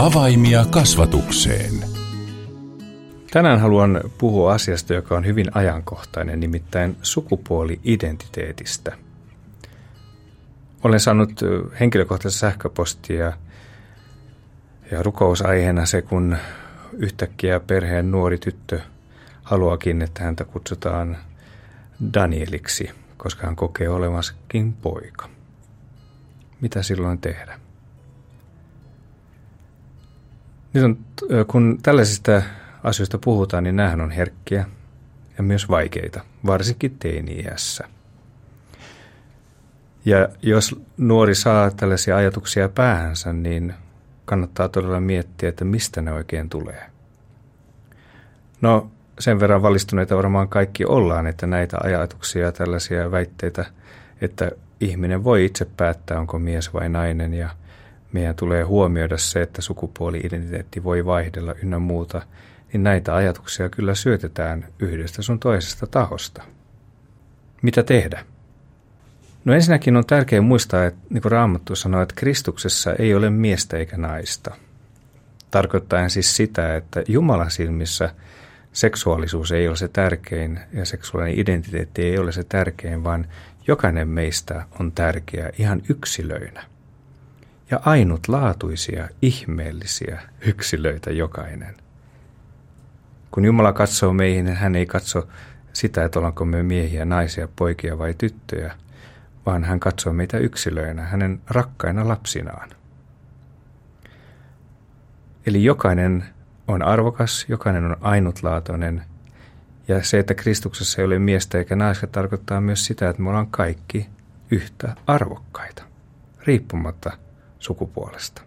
Avaimia kasvatukseen. Tänään haluan puhua asiasta, joka on hyvin ajankohtainen, nimittäin sukupuoli-identiteetistä. Olen saanut henkilökohtaista sähköpostia ja rukousaiheena se, kun yhtäkkiä perheen nuori tyttö haluakin, että häntä kutsutaan Danieliksi, koska hän kokee olevansakin poika. Mitä silloin tehdä? Kun tällaisista asioista puhutaan, niin nämähän on herkkiä ja myös vaikeita, varsinkin teini-iässä. Ja jos nuori saa tällaisia ajatuksia päähänsä, niin kannattaa todella miettiä, että mistä ne oikein tulee. No, sen verran valistuneita varmaan kaikki ollaan, että näitä ajatuksia ja tällaisia väitteitä, että ihminen voi itse päättää, onko mies vai nainen, ja meidän tulee huomioida se, että sukupuoli-identiteetti voi vaihdella ynnä muuta, niin näitä ajatuksia kyllä syötetään yhdestä sun toisesta tahosta. Mitä tehdä? No ensinnäkin on tärkeää muistaa, että niin kuin Raamattu sanoo, että Kristuksessa ei ole miestä eikä naista. Tarkoittaen siis sitä, että Jumalan silmissä seksuaalisuus ei ole se tärkein ja seksuaalinen identiteetti ei ole se tärkein, vaan jokainen meistä on tärkeä ihan yksilöinä. Ja ainutlaatuisia, ihmeellisiä yksilöitä jokainen. Kun Jumala katsoo meihin, hän ei katso sitä, että ollaanko me miehiä, naisia, poikia vai tyttöjä, vaan hän katsoo meitä yksilöinä, hänen rakkaina lapsinaan. Eli jokainen on arvokas, jokainen on ainutlaatuinen, ja se, että Kristuksessa ei ole miestä eikä naista, tarkoittaa myös sitä, että me ollaan kaikki yhtä arvokkaita, riippumatta sukupuolesta.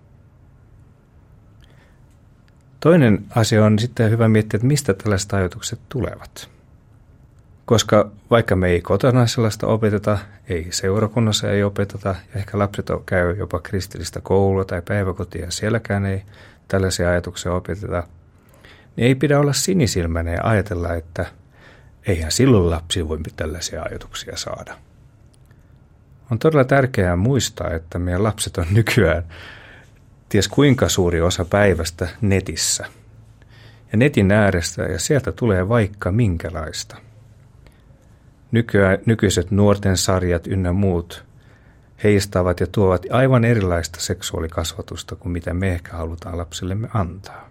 Toinen asia on sitten hyvä miettiä, että mistä tällaiset ajatukset tulevat. Koska vaikka me ei kotona sellaista opeteta, ei seurakunnassa ei opeteta, ja ehkä lapset käy jopa kristillistä koulua tai päiväkotia, ja sielläkään ei tällaisia ajatuksia opeteta, niin ei pidä olla sinisilmäinen ja ajatella, että eihän silloin lapsi voi tällaisia ajatuksia saada. On todella tärkeää muistaa, että meidän lapset on nykyään ties kuinka suuri osa päivästä netissä. Ja netin äärestä, ja sieltä tulee vaikka minkälaista. Nykyiset nuorten sarjat ynnä muut heistavat ja tuovat aivan erilaista seksuaalikasvatusta kuin mitä me ehkä halutaan lapsillemme antaa.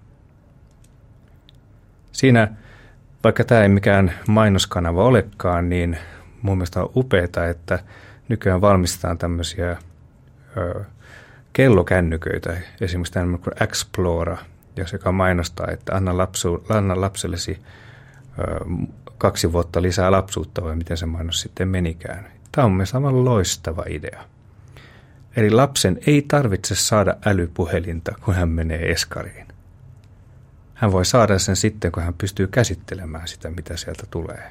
Siinä, vaikka tämä ei mikään mainoskanava olekaan, niin mun mielestä on upeaa, että nykyään valmistetaan tämmöisiä kellokännyköitä, esimerkiksi tämmöinen kuin Explora, joka mainostaa, että anna lapsellesi 2 vuotta lisää lapsuutta, vai miten se mainos sitten menikään. Tämä on mielestäni aivan loistava idea. Eli lapsen ei tarvitse saada älypuhelinta, kun hän menee eskariin. Hän voi saada sen sitten, kun hän pystyy käsittelemään sitä, mitä sieltä tulee.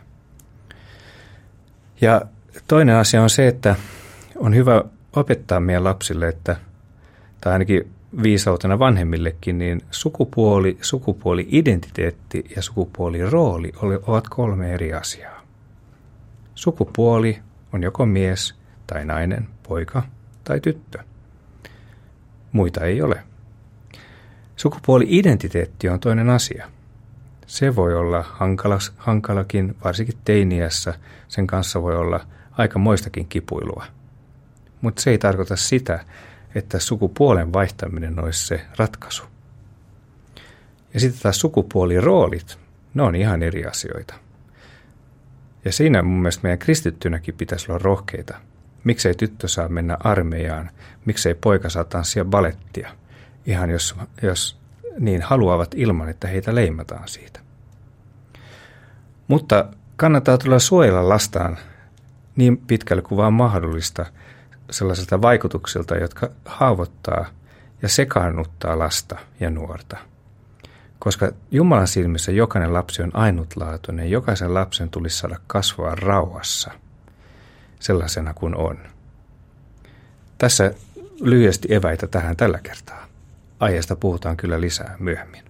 Ja toinen asia on se, että on hyvä opettaa meidän lapsille, tai ainakin viisautena vanhemmillekin, niin sukupuoli-identiteetti ja sukupuolirooli ovat 3 eri asiaa. Sukupuoli on joko mies tai nainen, poika tai tyttö. Muita ei ole. Sukupuoli-identiteetti on toinen asia. Se voi olla hankalakin, varsinkin teiniässä. Sen kanssa voi olla aikamoistakin kipuilua. Mutta se ei tarkoita sitä, että sukupuolen vaihtaminen olisi se ratkaisu. Ja sitten taas sukupuoliroolit, ne on ihan eri asioita. Ja siinä mun mielestä meidän kristittynäkin pitäisi olla rohkeita. Miksei tyttö saa mennä armeijaan, miksei poika saa tanssia balettia, ihan jos niin haluavat ilman, että heitä leimataan siitä. Mutta kannattaa tulla suojella lastaan niin pitkälle kuin vaan mahdollista sellaisilta vaikutuksilta, jotka haavoittaa ja sekaannuttaa lasta ja nuorta. Koska Jumalan silmissä jokainen lapsi on ainutlaatuinen, jokaisen lapsen tulisi saada kasvaa rauhassa sellaisena kuin on. Tässä lyhyesti eväitä tähän tällä kertaa. Aiheesta puhutaan kyllä lisää myöhemmin.